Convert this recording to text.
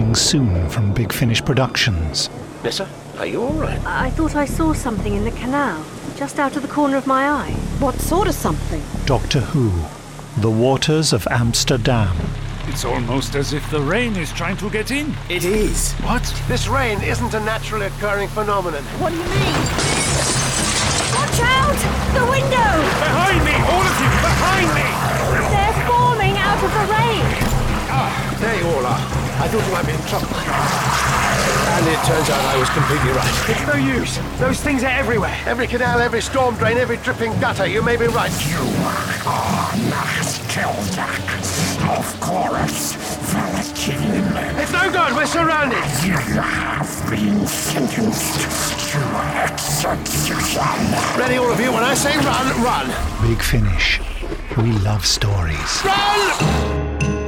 coming soon from Big Finish Productions. Nessa, are you all right? I thought I saw something in the canal, just out of the corner of my eye. What sort of something? Doctor Who, The Waters of Amsterdam. It's almost as if the rain is trying to get in. It is. What? This rain isn't a naturally occurring phenomenon. What do you mean? Watch out! The window! Behind me! All of you! Behind me! They're forming out of the rain! There you all are. I thought you might be in trouble. And it turns out I was completely right. It's no use. Those things are everywhere. Every canal, every storm drain, every dripping gutter, you may be right. You are Max Keldak, of course, Valentine. It's no good, we're surrounded. You have been sentenced to execution. Ready, all of you? When I say run, run. Big Finish. We love stories. Run!